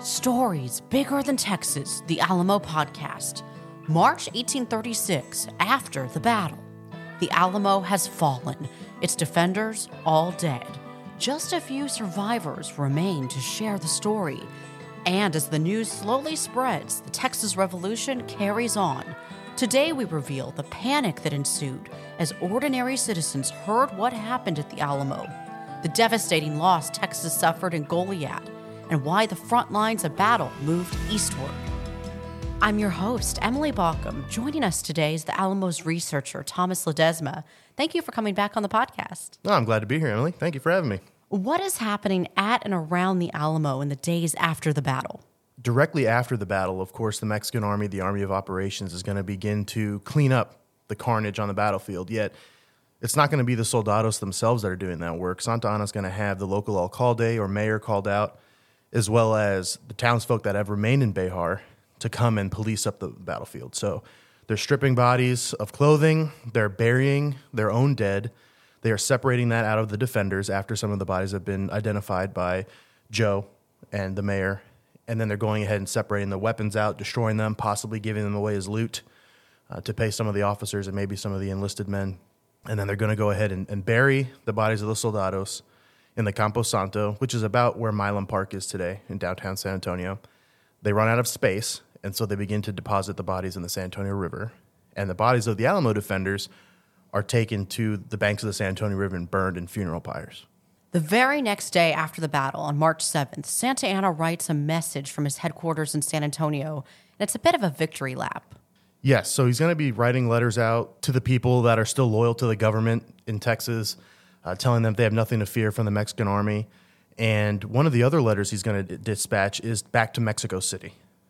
Stories Bigger Than Texas, the Alamo Podcast. March 1836, after the battle. The Alamo has fallen, its defenders all dead. Just a few survivors remain to share the story. And as the news slowly spreads, the Texas Revolution carries on. Today we reveal the panic that ensued as ordinary citizens heard what happened at the Alamo, the devastating loss Texas suffered in Goliad, and why the front lines of battle moved eastward. I'm your host, Emily Baucom. Joining us today is the Alamo's researcher, Thomas Ledesma. Thank you for coming back on the podcast. Oh, I'm glad to be here, Emily. Thank you for having me. What is happening at and around the Alamo in the days after the battle? Directly after the battle, of course, the Mexican Army, the Army of Operations, is going to begin to clean up the carnage on the battlefield. Yet, it's not going to be the soldados themselves that are doing that work. Santa Anna is going to have the local alcalde or mayor called out, as well as the townsfolk that have remained in Béjar to come and police up the battlefield. So they're stripping bodies of clothing, they're burying their own dead, they are separating that out of the defenders after some of the bodies have been identified by Joe and the mayor, and then they're going ahead and separating the weapons out, destroying them, possibly giving them away as loot to pay some of the officers and maybe some of the enlisted men. And then they're going to go ahead and bury the bodies of the soldados in the Campo Santo, which is about where Milam Park is today in downtown San Antonio. They run out of space, and so they begin to deposit the bodies in the San Antonio River. And the bodies of the Alamo defenders are taken to the banks of the San Antonio River and burned in funeral pyres. The very next day after the battle, on March 7th, Santa Anna writes a message from his headquarters in San Antonio, and it's a bit of a victory lap. Yes, so he's going to be writing letters out to the people that are still loyal to the government in Texas, telling them they have nothing to fear from the Mexican Army. And one of the other letters he's going to dispatch is back to Mexico City.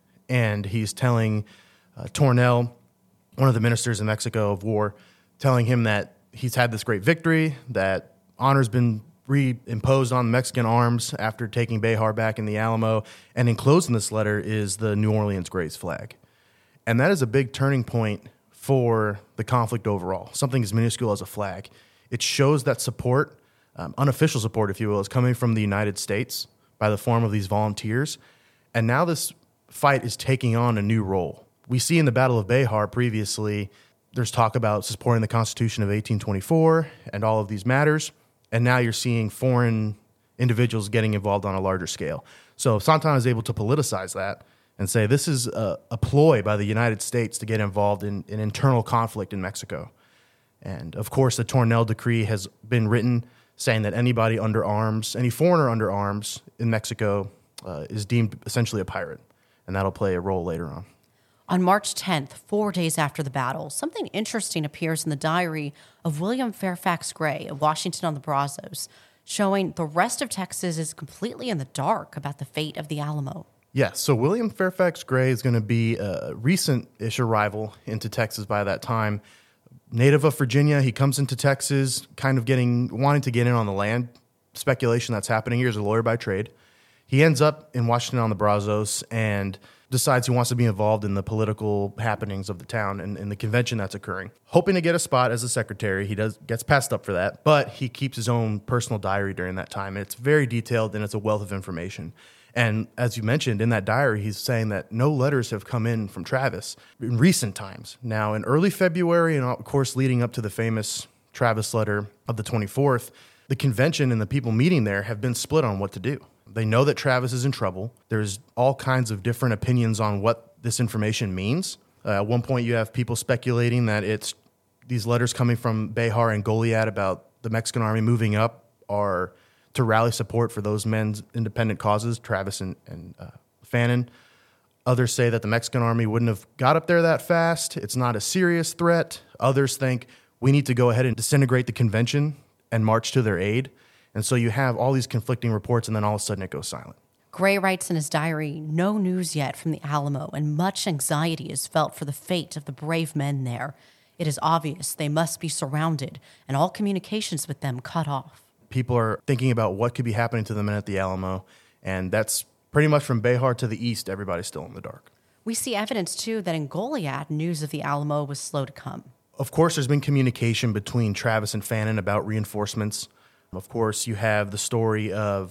And he's telling Tornel, one of the ministers in Mexico of war, telling him that he's had this great victory, that honor's been reimposed on Mexican arms after taking Béjar back in the Alamo. And enclosed in this letter is the New Orleans Grays flag. And that is a big turning point for the conflict overall, something as minuscule as a flag. It shows that support, unofficial support, if you will, is coming from the United States by the form of these volunteers. And now this fight is taking on a new role. We see in the Battle of Béjar previously, there's talk about supporting the Constitution of 1824 and all of these matters. And now you're seeing foreign individuals getting involved on a larger scale. So Santa Anna is able to politicize that and say this is a ploy by the United States to get involved in an internal conflict in Mexico. And, of course, the Tornel Decree has been written saying that anybody under arms, any foreigner under arms in Mexico is deemed essentially a pirate, and that'll play a role later on. On March 10th, 4 days after the battle, something interesting appears in the diary of William Fairfax Gray of Washington on the Brazos, showing the rest of Texas is completely in the dark about the fate of the Alamo. Yes, so William Fairfax Gray is going to be a recent-ish arrival into Texas by that time. Native of Virginia, he comes into Texas kind of wanting to get in on the land speculation that's happening here as a lawyer by trade. He ends up in Washington on the Brazos and decides he wants to be involved in the political happenings of the town and in the convention that's occurring. Hoping to get a spot as a secretary, he gets passed up for that, but he keeps his own personal diary during that time. And it's very detailed and it's a wealth of information. And as you mentioned, in that diary, he's saying that no letters have come in from Travis in recent times. Now, in early February, and of course leading up to the famous Travis letter of the 24th, the convention and the people meeting there have been split on what to do. They know that Travis is in trouble. There's all kinds of different opinions on what this information means. At one point, you have people speculating that it's these letters coming from Béjar and Goliad about the Mexican army moving up are to rally support for those men's independent causes, Travis and Fannin. Others say that the Mexican army wouldn't have got up there that fast. It's not a serious threat. Others think we need to go ahead and disintegrate the convention and march to their aid. And so you have all these conflicting reports, and then all of a sudden it goes silent. Gray writes in his diary, no news yet from the Alamo, and much anxiety is felt for the fate of the brave men there. It is obvious they must be surrounded, and all communications with them cut off. People are thinking about what could be happening to the men at the Alamo, and that's pretty much from Béjar to the east, everybody's still in the dark. We see evidence, too, that in Goliad, news of the Alamo was slow to come. Of course, there's been communication between Travis and Fannin about reinforcements. Of course, you have the story of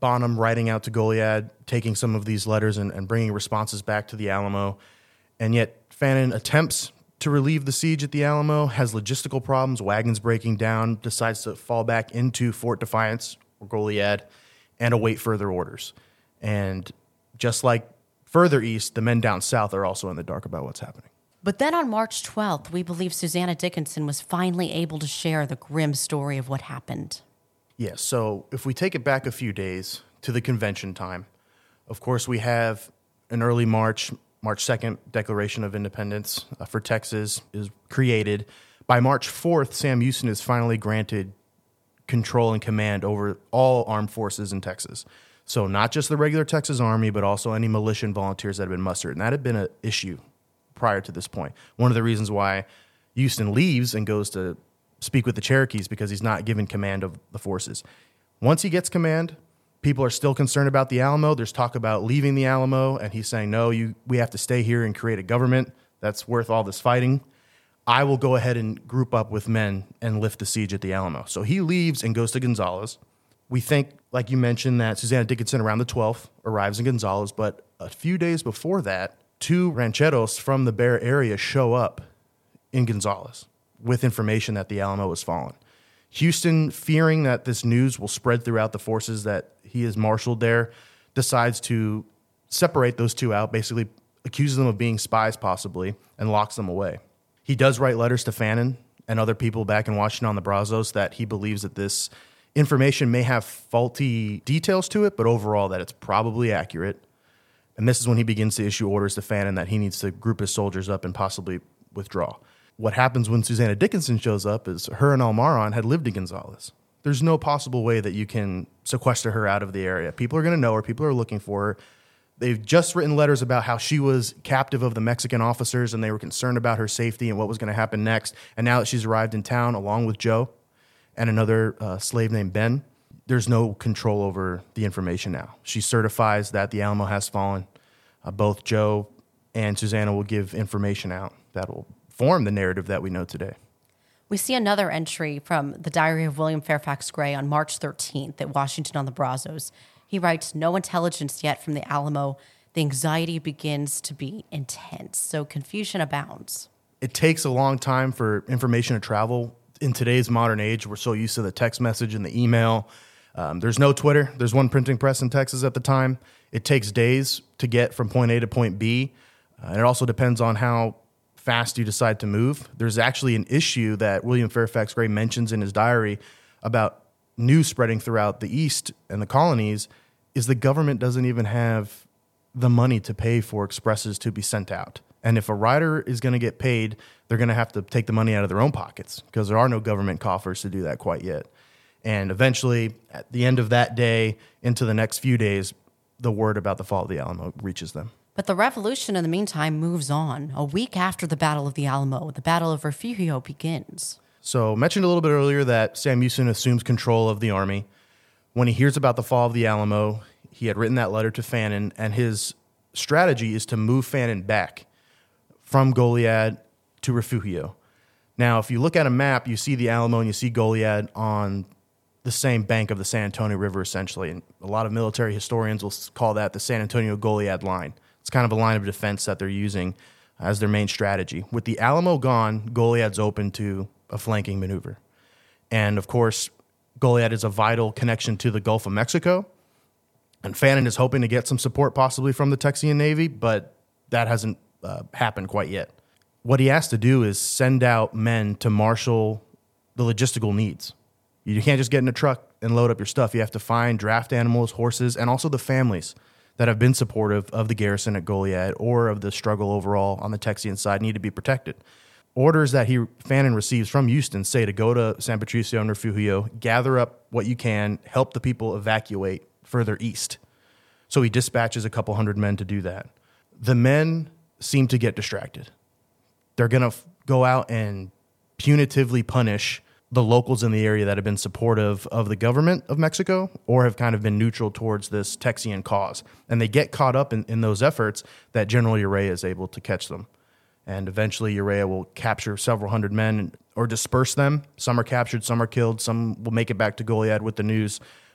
Bonham writing out to Goliad, taking some of these letters and bringing responses back to the Alamo. And yet Fannin attempts to relieve the siege at the Alamo, has logistical problems, wagons breaking down, decides to fall back into Fort Defiance or Goliad and await further orders. And just like further east, the men down south are also in the dark about what's happening. But then on March 12th, we believe Susanna Dickinson was finally able to share the grim story of what happened. Yes, so if we take it back a few days to the convention time, of course we have an early March 2nd, Declaration of Independence for Texas is created. By March 4th, Sam Houston is finally granted control and command over all armed forces in Texas. So not just the regular Texas Army, but also any militia and volunteers that have been mustered. And that had been an issue prior to this point. One of the reasons why Houston leaves and goes to speak with the Cherokees because he's not given command of the forces. Once he gets command, people are still concerned about the Alamo. There's talk about leaving the Alamo, and he's saying, no, we have to stay here and create a government that's worth all this fighting. I will go ahead and group up with men and lift the siege at the Alamo. So he leaves and goes to Gonzales. We think, like you mentioned, that Susanna Dickinson around the 12th arrives in Gonzales, but a few days before that, 2 rancheros from the Bear area show up in Gonzales with information that the Alamo has fallen. Houston, fearing that this news will spread throughout the forces that he has marshaled there, decides to separate those 2 out, basically accuses them of being spies possibly, and locks them away. He does write letters to Fannin and other people back in Washington on the Brazos that he believes that this information may have faulty details to it, but overall that it's probably accurate. And this is when he begins to issue orders to Fannin that he needs to group his soldiers up and possibly withdraw. What happens when Susanna Dickinson shows up is her and Almaron had lived in Gonzales. There's no possible way that you can sequester her out of the area. People are going to know her. People are looking for her. They've just written letters about how she was captive of the Mexican officers and they were concerned about her safety and what was going to happen next. And now that she's arrived in town along with Joe and another slave named Ben, there's no control over the information now. She certifies that the Alamo has fallen. Both Joe and Susanna will give information out that will form the narrative that we know today. We see another entry from the diary of William Fairfax Gray on March 13th at Washington on the Brazos. He writes, no intelligence yet from the Alamo. The anxiety begins to be intense, so confusion abounds. It takes a long time for information to travel. In today's modern age, we're so used to the text message and the email. There's no Twitter. There's one printing press in Texas at the time. It takes days to get from point A to point B. And it also depends on how fast you decide to move. There's actually an issue that William Fairfax Gray mentions in his diary about news spreading throughout the East and the colonies is the government doesn't even have the money to pay for expresses to be sent out. And if a writer is going to get paid, they're going to have to take the money out of their own pockets because there are no government coffers to do that quite yet. And eventually, at the end of that day, into the next few days, the word about the fall of the Alamo reaches them. But the revolution, in the meantime, moves on. A week after the Battle of the Alamo, the Battle of Refugio begins. So I mentioned a little bit earlier that Sam Houston assumes control of the army. When he hears about the fall of the Alamo, he had written that letter to Fannin, and his strategy is to move Fannin back from Goliad to Refugio. Now, if you look at a map, you see the Alamo and you see Goliad on the same bank of the San Antonio River, essentially. And a lot of military historians will call that the San Antonio-Goliad line. It's kind of a line of defense that they're using as their main strategy. With the Alamo gone, Goliad's open to a flanking maneuver. And, of course, Goliad is a vital connection to the Gulf of Mexico. And Fannin is hoping to get some support possibly from the Texian Navy, but that hasn't happened quite yet. What he has to do is send out men to marshal the logistical needs. You can't just get in a truck and load up your stuff. You have to find draft animals, horses, and also the families that have been supportive of the garrison at Goliad or of the struggle overall on the Texian side need to be protected. Orders that Fannin receives from Houston say to go to San Patricio and Refugio, gather up what you can, help the people evacuate further east. So he dispatches a couple hundred men to do that. The men seem to get distracted. They're going to go out and punitively punish the locals in the area that have been supportive of the government of Mexico or have kind of been neutral towards this Texian cause. And they get caught up in those efforts that General Urrea is able to catch them. And eventually Urrea will capture several hundred men or disperse them. Some are captured, some are killed, some will make it back to Goliad with the news.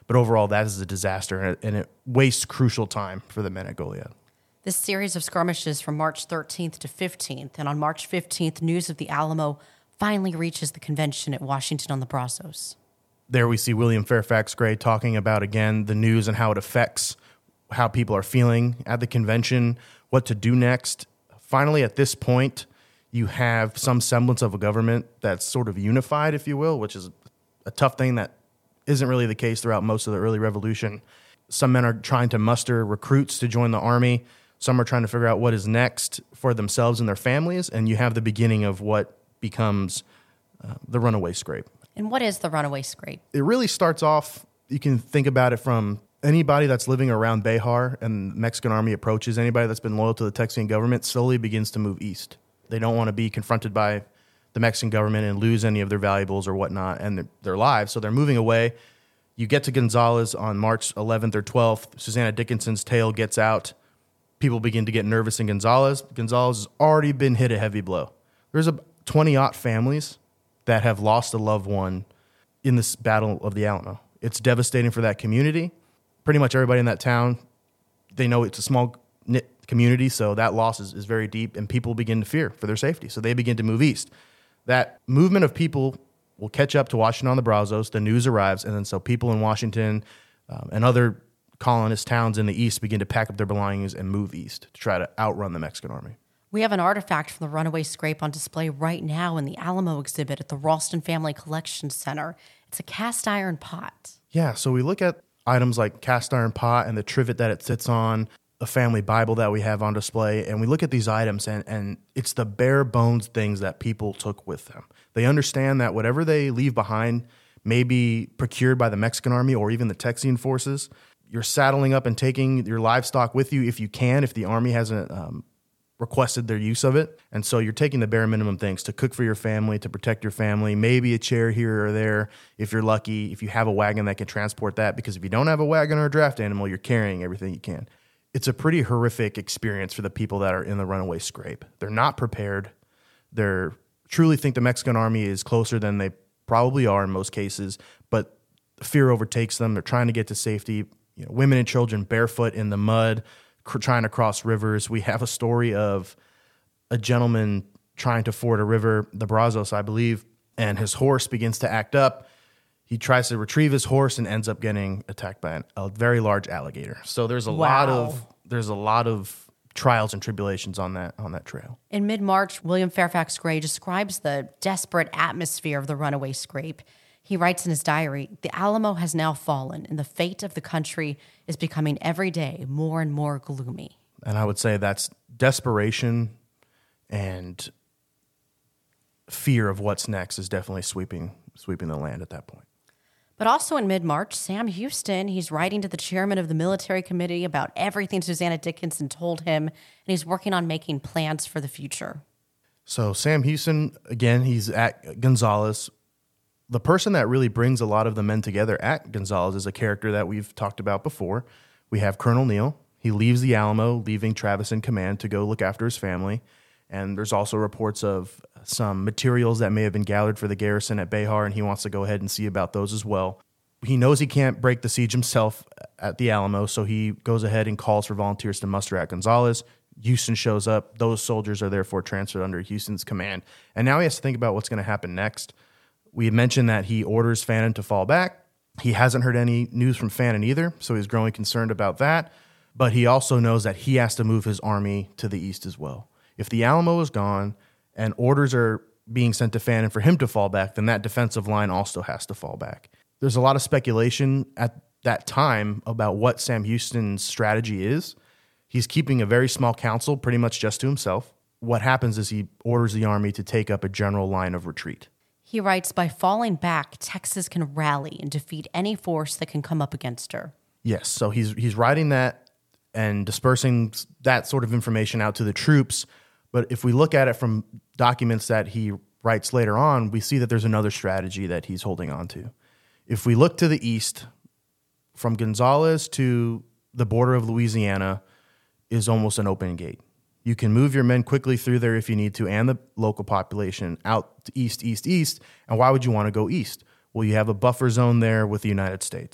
But overall, that is a disaster, and it wastes crucial time for the men at Goliad. This series of skirmishes from March 13th to 15th, and on March 15th, news of the Alamo finally reaches the convention at Washington on the Brazos. There we see William Fairfax Gray talking about, again, the news and how it affects how people are feeling at the convention, what to do next. Finally, at this point, you have some semblance of a government that's sort of unified, if you will, which is a tough thing that isn't really the case throughout most of the early revolution. Some men are trying to muster recruits to join the army. Some are trying to figure out what is next for themselves and their families. And you have the beginning of what becomes the runaway scrape. And what is the runaway scrape? It really starts off, you can think about it from anybody that's living around Behar and the Mexican army approaches, anybody that's been loyal to the Texian government slowly begins to move east. They don't want to be confronted by the Mexican government and lose any of their valuables or whatnot and their lives. So they're moving away. You get to Gonzales on March 11th or 12th. Susanna Dickinson's tale gets out. People begin to get nervous in Gonzales. Gonzales has already been hit a heavy blow. There's 20-odd families that have lost a loved one in this Battle of the Alamo. It's devastating for that community. Pretty much everybody in that town, they know it's a small knit community, so that loss is very deep, and people begin to fear for their safety. So they begin to move east. That movement of people will catch up to Washington on the Brazos. The news arrives, and then so people in Washington and other colonist towns in the east begin to pack up their belongings and move east to try to outrun the Mexican army. We have an artifact from the runaway scrape on display right now in the Alamo exhibit at the Ralston Family Collection Center. It's a cast iron pot. Yeah, so we look at items like cast iron pot and the trivet that it sits on, a family Bible that we have on display, and we look at these items, and it's the bare bones things that people took with them. They understand that whatever they leave behind may be procured by the Mexican army or even the Texian forces. You're saddling up and taking your livestock with you if you can, if the army hasn't requested their use of it. And so you're taking the bare minimum things to cook for your family, to protect your family, maybe a chair here or there if you're lucky, if you have a wagon that can transport that, because if you don't have a wagon or a draft animal, you're carrying everything you can. It's a pretty horrific experience for the people that are in the runaway scrape. They're not prepared. They truly think the Mexican army is closer than they probably are in most cases, but fear overtakes them. They're trying to get to safety. You know, women and children barefoot in the mud, trying to cross rivers. We have a story of a gentleman trying to ford a river, the Brazos, I believe, and his horse begins to act up. He tries to retrieve his horse and ends up getting attacked by a very large alligator. So there's a lot of trials and tribulations on that trail. In mid-March, William Fairfax Gray describes the desperate atmosphere of the runaway scrape. He writes in his diary, "The Alamo has now fallen, and the fate of the country is becoming every day more and more gloomy." And I would say that's desperation and fear of what's next is definitely sweeping the land at that point. But also in mid-March, Sam Houston, he's writing to the chairman of the military committee about everything Susanna Dickinson told him, and he's working on making plans for the future. So Sam Houston, again, he's at Gonzales. The person that really brings a lot of the men together at Gonzales is a character that we've talked about before. We have Colonel Neal. He leaves the Alamo, leaving Travis in command to go look after his family. And there's also reports of some materials that may have been gathered for the garrison at Behar, and he wants to go ahead and see about those as well. He knows he can't break the siege himself at the Alamo, so he goes ahead and calls for volunteers to muster at Gonzales. Houston shows up. Those soldiers are therefore transferred under Houston's command. And now he has to think about what's going to happen next. We had mentioned that he orders Fannin to fall back. He hasn't heard any news from Fannin either, so he's growing concerned about that. But he also knows that he has to move his army to the east as well. If the Alamo is gone and orders are being sent to Fannin for him to fall back, then that defensive line also has to fall back. There's a lot of speculation at that time about what Sam Houston's strategy is. He's keeping a very small council pretty much just to himself. What happens is he orders the army to take up a general line of retreat. He writes, "By falling back, Texas can rally and defeat any force that can come up against her." Yes, so he's writing that and dispersing that sort of information out to the troops. But if we look at it from documents that he writes later on, we see that there's another strategy that he's holding on to. If we look to the east, from Gonzales to the border of Louisiana is almost an open gate. You can move your men quickly through there if you need to, and the local population out to east. And why would you want to go east? Well, you have a buffer zone there with the United States.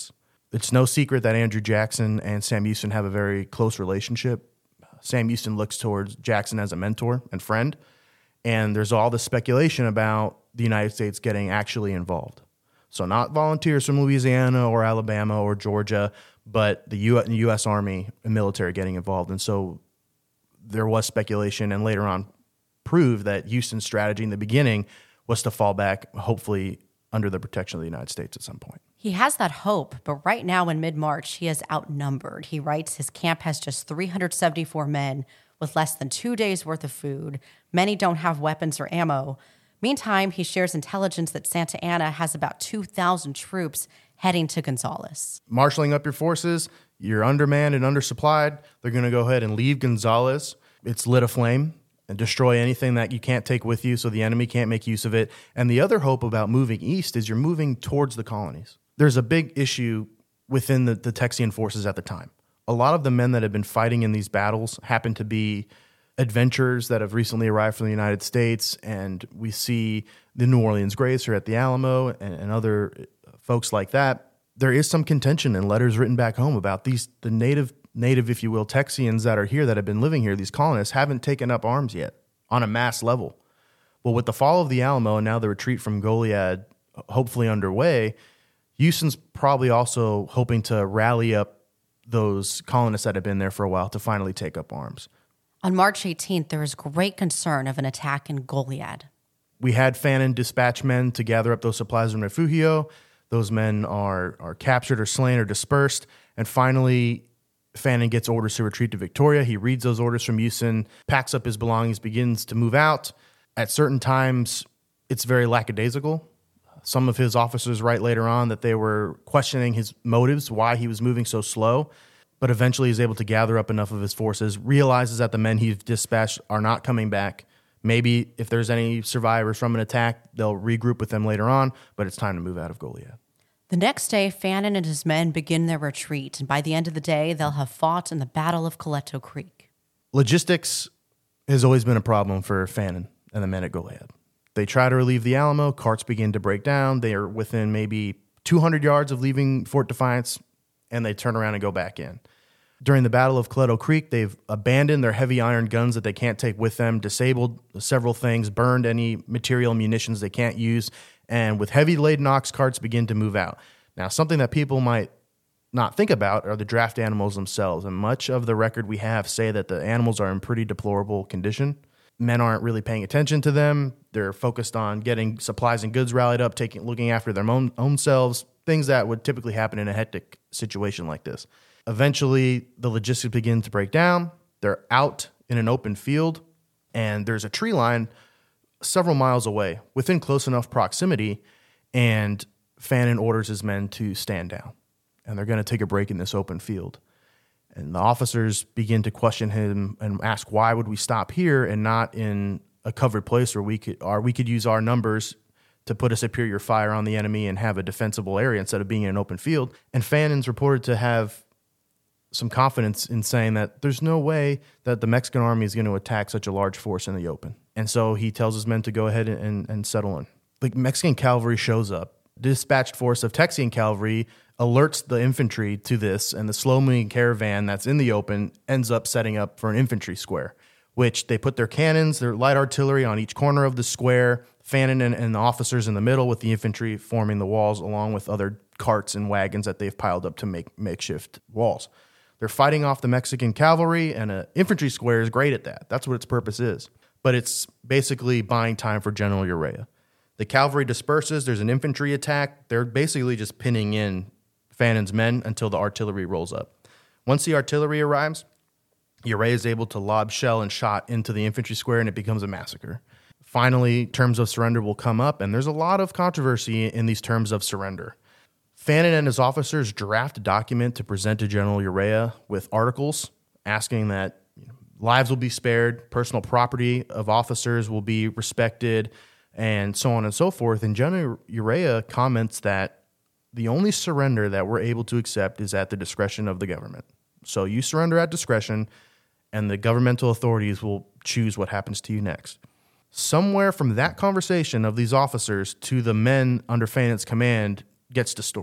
It's no secret that Andrew Jackson and Sam Houston have a very close relationship. Sam Houston looks towards Jackson as a mentor and friend, and there's all this speculation about the United States getting actually involved. So not volunteers from Louisiana or Alabama or Georgia, but the U.S. Army and military getting involved. And so there was speculation, and later on proved that Houston's strategy in the beginning was to fall back, hopefully under the protection of the United States at some point. He has that hope, but right now in mid-March, he is outnumbered. He writes his camp has just 374 men with less than 2 days' worth of food. Many don't have weapons or ammo. Meantime, he shares intelligence that Santa Anna has about 2,000 troops heading to Gonzales. Marshaling up your forces, you're undermanned and undersupplied. They're going to go ahead and leave Gonzales. It's lit aflame and destroy anything that you can't take with you so the enemy can't make use of it. And the other hope about moving east is you're moving towards the colonies. There's a big issue within the Texian forces at the time. A lot of the men that have been fighting in these battles happen to be adventurers that have recently arrived from the United States, and we see the New Orleans Grays here at the Alamo and other folks like that. There is some contention in letters written back home about the native, if you will, Texians that are here that have been living here. These colonists haven't taken up arms yet on a mass level. Well, with the fall of the Alamo and now the retreat from Goliad hopefully underway, Houston's probably also hoping to rally up those colonists that have been there for a while to finally take up arms. On March 18th, there is great concern of an attack in Goliad. We had Fannin dispatch men to gather up those supplies in Refugio. Those men are captured or slain or dispersed. And finally, Fannin gets orders to retreat to Victoria. He reads those orders from Houston, packs up his belongings, begins to move out. At certain times, it's very lackadaisical. Some of his officers write later on that they were questioning his motives, why he was moving so slow. But eventually he's able to gather up enough of his forces, realizes that the men he's dispatched are not coming back. Maybe if there's any survivors from an attack, they'll regroup with them later on, but it's time to move out of Goliad. The next day, Fannin and his men begin their retreat, and by the end of the day, they'll have fought in the Battle of Coleto Creek. Logistics has always been a problem for Fannin and the men at Goliad. They try to relieve the Alamo, carts begin to break down, they are within maybe 200 yards of leaving Fort Defiance, and they turn around and go back in. During the Battle of Coleto Creek, they've abandoned their heavy iron guns that they can't take with them, disabled several things, burned any material munitions they can't use, and with heavy laden ox carts begin to move out. Now, something that people might not think about are the draft animals themselves, and much of the record we have say that the animals are in pretty deplorable condition. Men aren't really paying attention to them. They're focused on getting supplies and goods rallied up, looking after their own selves, things that would typically happen in a hectic situation like this. Eventually, the logistics begin to break down. They're out in an open field, and there's a tree line several miles away, within close enough proximity, and Fannin orders his men to stand down. And they're going to take a break in this open field. And the officers begin to question him and ask, why would we stop here and not in a covered place where we could use our numbers to put a superior fire on the enemy and have a defensible area instead of being in an open field? And Fannin's reported to have some confidence in saying that there's no way that the Mexican army is going to attack such a large force in the open. And so he tells his men to go ahead and settle in. The Mexican cavalry shows up. The dispatched force of Texian cavalry alerts the infantry to this, and the slow-moving caravan that's in the open ends up setting up for an infantry square, which they put their cannons, their light artillery on each corner of the square, Fannin and the officers in the middle with the infantry forming the walls along with other carts and wagons that they've piled up to make makeshift walls. They're fighting off the Mexican cavalry, and an infantry square is great at that. That's what its purpose is. But it's basically buying time for General Urrea. The cavalry disperses. There's an infantry attack. They're basically just pinning in Fannin's men until the artillery rolls up. Once the artillery arrives, Urrea is able to lob shell and shot into the infantry square, and it becomes a massacre. Finally, terms of surrender will come up, and there's a lot of controversy in these terms of surrender. Fannin and his officers draft a document to present to General Urrea with articles asking that lives will be spared, personal property of officers will be respected, and so on and so forth. And General Urrea comments that the only surrender that we're able to accept is at the discretion of the government. So you surrender at discretion, and the governmental authorities will choose what happens to you next. Somewhere from that conversation of these officers to the men under Fannin's command gets distorted.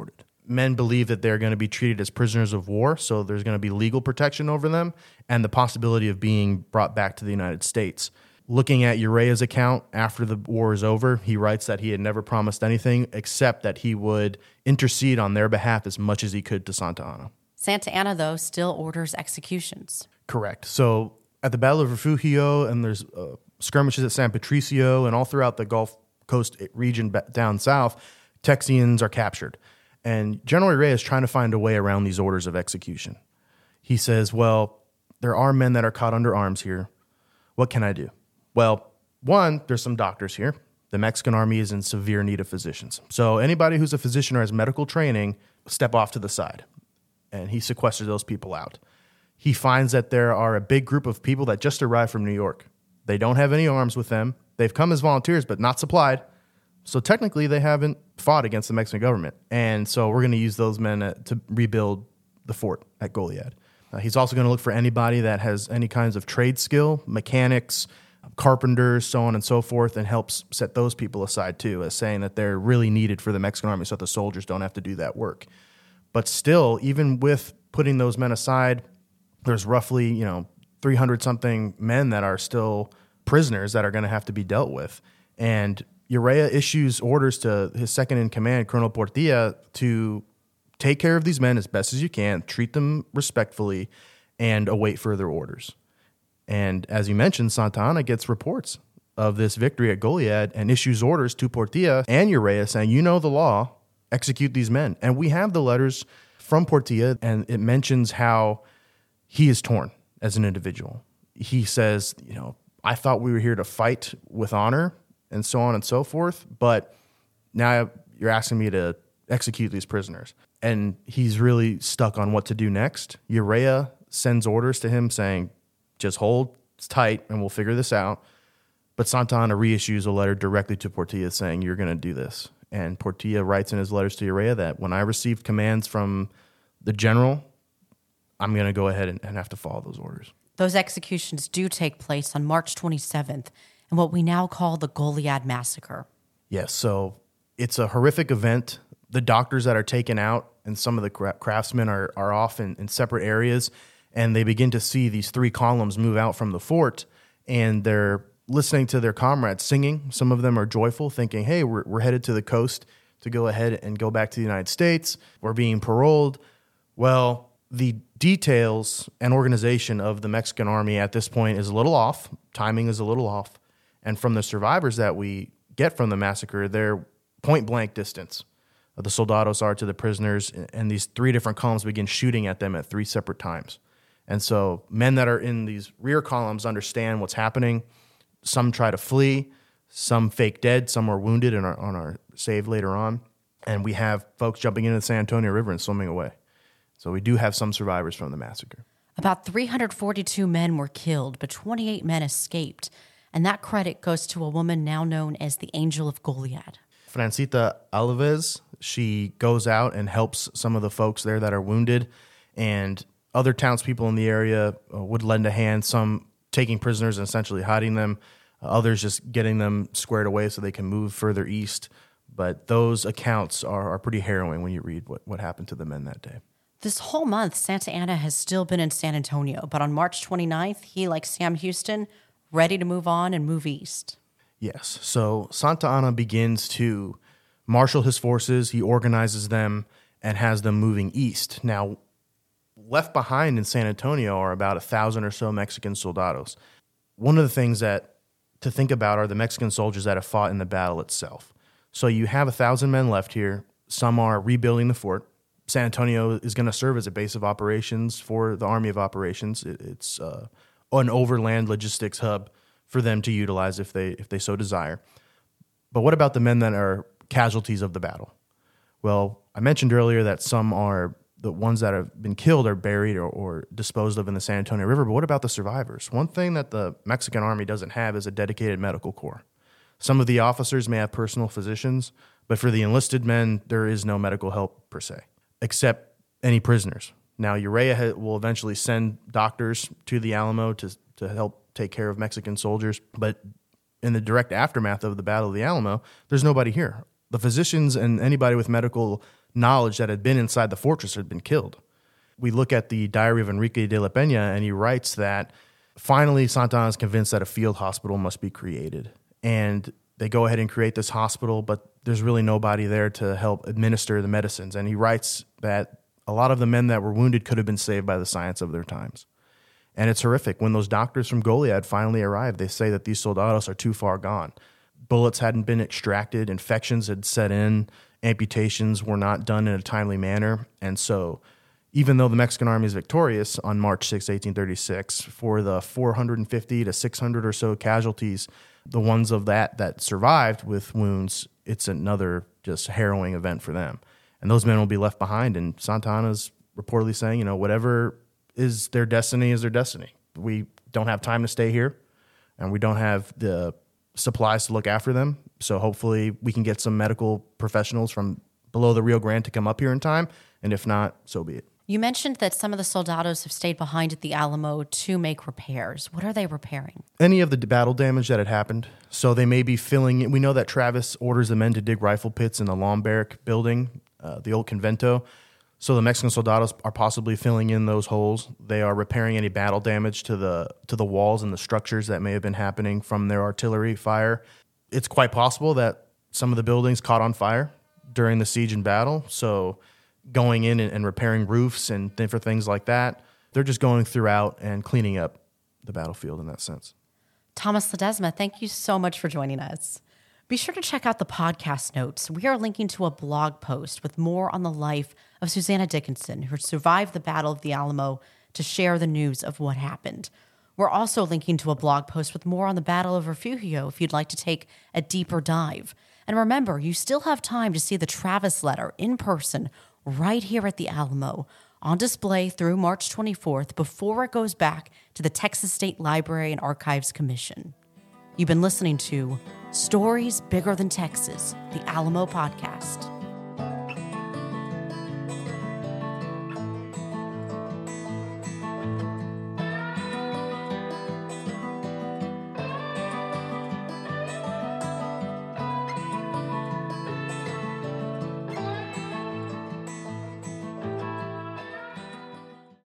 men believe that they're going to be treated as prisoners of war, so there's going to be legal protection over them and the possibility of being brought back to the United States. Looking at Urrea's account after the war is over, he writes that he had never promised anything except that he would intercede on their behalf as much as he could to Santa Anna. Santa Anna, though, still orders executions. Correct. So at the Battle of Refugio, and there's skirmishes at San Patricio, and all throughout the Gulf Coast region down south, Texians are captured. And General Urrea is trying to find a way around these orders of execution. He says, well, there are men that are caught under arms here. What can I do? Well, one, there's some doctors here. The Mexican army is in severe need of physicians. So anybody who's a physician or has medical training, step off to the side. And he sequesters those people out. He finds that there are a big group of people that just arrived from New York. They don't have any arms with them. They've come as volunteers, but not supplied. So technically, they haven't fought against the Mexican government. And so we're going to use those men to rebuild the fort at Goliad. He's also going to look for anybody that has any kinds of trade skill, mechanics, carpenters, so on and so forth, and helps set those people aside too, as saying that they're really needed for the Mexican army so that the soldiers don't have to do that work. But still, even with putting those men aside, there's roughly 300-something men that are still prisoners that are going to have to be dealt with. And Urrea issues orders to his second-in-command, Colonel Portilla, to take care of these men as best as you can, treat them respectfully, and await further orders. And as you mentioned, Santa Anna gets reports of this victory at Goliad and issues orders to Portilla and Urrea saying, you know the law, execute these men. And we have the letters from Portilla, and it mentions how he is torn as an individual. He says, I thought we were here to fight with honor and so on and so forth, but now you're asking me to execute these prisoners. And he's really stuck on what to do next. Urrea sends orders to him saying, just hold tight and we'll figure this out. But Santa Anna reissues a letter directly to Portilla saying, you're going to do this. And Portilla writes in his letters to Urrea that when I received commands from the general, I'm going to go ahead and have to follow those orders. Those executions do take place on March 27th in what we now call the Goliad Massacre. Yes, so it's a horrific event. The doctors that are taken out and some of the craftsmen are off in separate areas, and they begin to see these three columns move out from the fort, and they're listening to their comrades singing. Some of them are joyful, thinking, hey, we're headed to the coast to go ahead and go back to the United States. We're being paroled. Well, the details and organization of the Mexican army at this point is a little off. Timing is a little off. And from the survivors that we get from the massacre, they're point-blank distance. The soldados are to the prisoners, and these three different columns begin shooting at them at three separate times. And so men that are in these rear columns understand what's happening. Some try to flee, some fake dead, some are wounded and are saved later on. And we have folks jumping into the San Antonio River and swimming away. So we do have some survivors from the massacre. About 342 men were killed, but 28 men escaped. And that credit goes to a woman now known as the Angel of Goliad. Francita Alves, she goes out and helps some of the folks there that are wounded, and other townspeople in the area would lend a hand, some taking prisoners and essentially hiding them, others just getting them squared away so they can move further east. But those accounts are pretty harrowing when you read what happened to the men that day. This whole month, Santa Anna has still been in San Antonio, but on March 29th, he, like Sam Houston, ready to move on and move east. Yes, so Santa Anna begins to marshal his forces, he organizes them, and has them moving east. Now, left behind in San Antonio are about 1,000 or so Mexican soldados. One of the things that to think about are the Mexican soldiers that have fought in the battle itself. So you have 1,000 men left here. Some are rebuilding the fort. San Antonio is going to serve as a base of operations for the Army of Operations. It's an overland logistics hub for them to utilize if they so desire. But what about the men that are casualties of the battle? Well, I mentioned earlier that some are the ones that have been killed are buried or disposed of in the San Antonio River, but what about the survivors? One thing that the Mexican army doesn't have is a dedicated medical corps. Some of the officers may have personal physicians, but for the enlisted men, there is no medical help per se, except any prisoners. Now, Urrea will eventually send doctors to the Alamo to help take care of Mexican soldiers, but in the direct aftermath of the Battle of the Alamo, there's nobody here. The physicians and anybody with medical knowledge that had been inside the fortress had been killed. We look at the diary of Enrique de la Peña, and he writes that finally Santa Anna is convinced that a field hospital must be created. And they go ahead and create this hospital, but there's really nobody there to help administer the medicines. And he writes that a lot of the men that were wounded could have been saved by the science of their times. And it's horrific. When those doctors from Goliad finally arrived, they say that these soldados are too far gone. Bullets hadn't been extracted, infections had set in, amputations were not done in a timely manner. And so even though the Mexican army is victorious on March 6, 1836, for the 450 to 600 or so casualties, the ones of that survived with wounds, it's another just harrowing event for them. And those men will be left behind. And Santa Anna's reportedly saying, whatever is their destiny is their destiny. We don't have time to stay here, and we don't have the supplies to look after them. So hopefully we can get some medical professionals from below the Rio Grande to come up here in time. And if not, so be it. You mentioned that some of the soldados have stayed behind at the Alamo to make repairs. What are they repairing? Any of the battle damage that had happened. So they may be filling. We know that Travis orders the men to dig rifle pits in the Lombarc building, the old convento. So the Mexican soldados are possibly filling in those holes. They are repairing any battle damage to the walls and the structures that may have been happening from their artillery fire. It's quite possible that some of the buildings caught on fire during the siege and battle. So going in and repairing roofs and different things like that. They're just going throughout and cleaning up the battlefield in that sense. Thomas Ledesma, thank you so much for joining us. Be sure to check out the podcast notes. We are linking to a blog post with more on the life of Susanna Dickinson, who survived the Battle of the Alamo, to share the news of what happened. We're also linking to a blog post with more on the Battle of Refugio if you'd like to take a deeper dive. And remember, you still have time to see the Travis letter in person right here at the Alamo, on display through March 24th before it goes back to the Texas State Library and Archives Commission. You've been listening to Stories Bigger Than Texas, the Alamo Podcast.